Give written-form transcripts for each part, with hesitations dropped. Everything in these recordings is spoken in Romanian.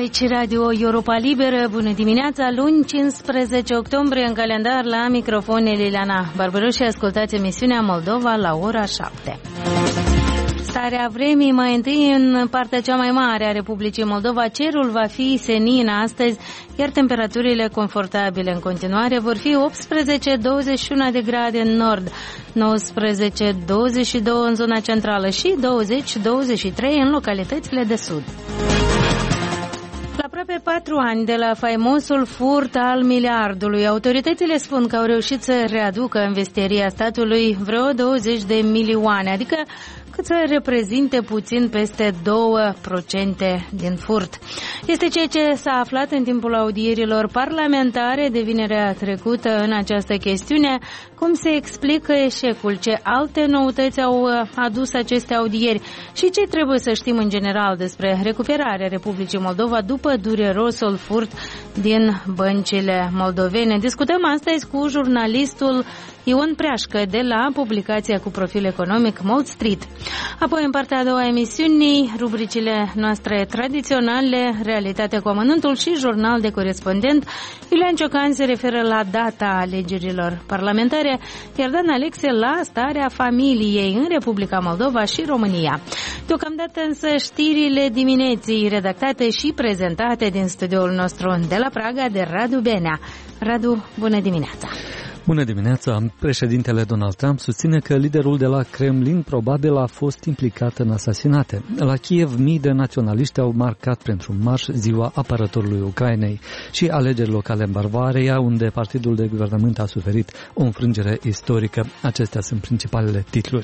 Aici Radio Europa Liberă, bună dimineața, luni 15 octombrie în calendar, la microfon Liliana Barbaroș și ascultați emisiunea Moldova la ora 7. Starea vremii, mai întâi în partea cea mai mare a Republicii Moldova, cerul va fi senin astăzi, iar temperaturile confortabile în continuare vor fi 18-21 de grade în nord, 19-22 în zona centrală și 20-23 în localitățile de sud. La aproape 4 ani de la faimosul furt al miliardului, autoritățile spun că au reușit să readucă în vestieria statului vreo 20 de milioane, adică cât să reprezinte puțin peste 2% din furt. Este ceea ce s-a aflat în timpul audierilor parlamentare de vinerea trecută în această chestiune. Cum se explică eșecul? Ce alte noutăți au adus aceste audieri? Și ce trebuie să știm în general despre recuperarea Republicii Moldova după durerosul furt din băncile moldovene? Discutăm astăzi cu jurnalistul Ion Preașcă de la publicația cu profil economic Mode Street. Apoi, în partea a doua a emisiunii, rubricile noastre tradiționale, Realitatea cu amănuntul și Jurnal de corespondent. Iulian Ciocan se referă la data alegerilor parlamentare, iar Dan Alexe la starea familiei în Republica Moldova și România. Deocamdată însă știrile dimineții redactate și prezentate din studioul nostru de la Praga de Radu Benea. Radu, bună dimineața! Bună dimineața! Președintele Donald Trump susține că liderul de la Kremlin probabil a fost implicat în asasinate. La Kiev, mii de naționaliști au marcat pentru un marș ziua apărătorului Ucrainei și alegeri locale în Bavaria, unde partidul de guvernământ a suferit o înfrângere istorică. Acestea sunt principalele titluri.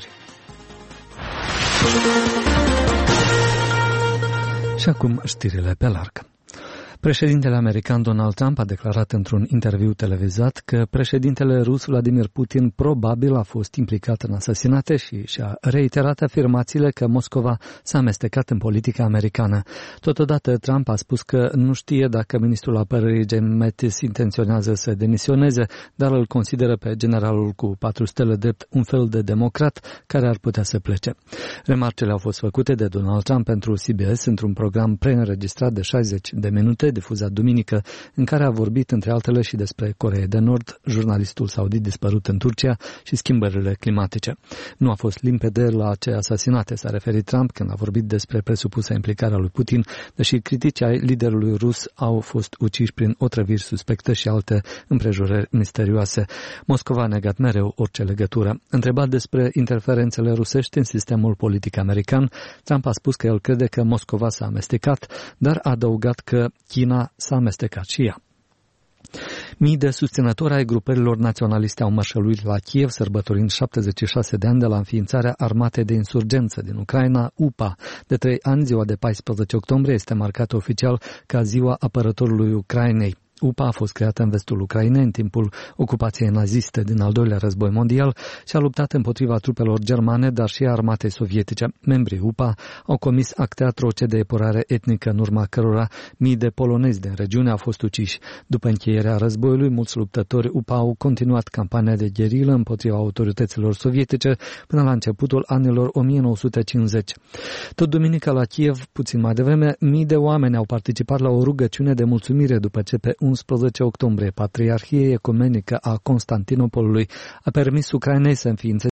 Și acum știrile pe larg. Președintele american Donald Trump a declarat într-un interviu televizat că președintele rus Vladimir Putin probabil a fost implicat în asasinate și și-a reiterat afirmațiile că Moscova s-a amestecat în politica americană. Totodată, Trump a spus că nu știe dacă ministrul apărării Jim Mattis intenționează să demisioneze, dar îl consideră pe generalul cu 4 stele drept un fel de democrat care ar putea să plece. Remarcele au fost făcute de Donald Trump pentru CBS într-un program preînregistrat de 60 de minute, difuzat duminică, în care a vorbit între altele și despre Coreea de Nord, jurnalistul saudit dispărut în Turcia și schimbările climatice. Nu a fost limpede la ce asasinate s-a referit Trump când a vorbit despre presupusa implicarea lui Putin, deși critici ai liderului rus au fost uciși prin otrăviri suspecte și alte împrejurări misterioase. Moscova a negat mereu orice legătură. Întrebat despre interferențele rusești în sistemul politic american, Trump a spus că el crede că Moscova s-a amestecat, dar a adăugat că China s-a amestecat și ea. Mii de susținători ai grupărilor naționaliste au mărșăluit la Kiev, sărbătorind 76 de ani de la înființarea armatei de insurgență din Ucraina, UPA. De 3 ani, ziua de 14 octombrie este marcată oficial ca ziua apărătorului Ucrainei. UPA a fost creată în vestul Ucrainei în timpul ocupației naziste din al doilea război mondial și a luptat împotriva trupelor germane, dar și a armatei sovietice. Membrii UPA au comis acte atroce de epurare etnică, în urma cărora mii de polonezi din regiune au fost uciși. După încheierea războiului, mulți luptători UPA au continuat campania de gherilă împotriva autorităților sovietice până la începutul anilor 1950. Tot duminica la Kiev, puțin mai devreme, mii de oameni au participat la o rugăciune de mulțumire după ce pe 11 octombrie Patriarhia Ecumenică a Constantinopolului a permis Ucrainei să înființeze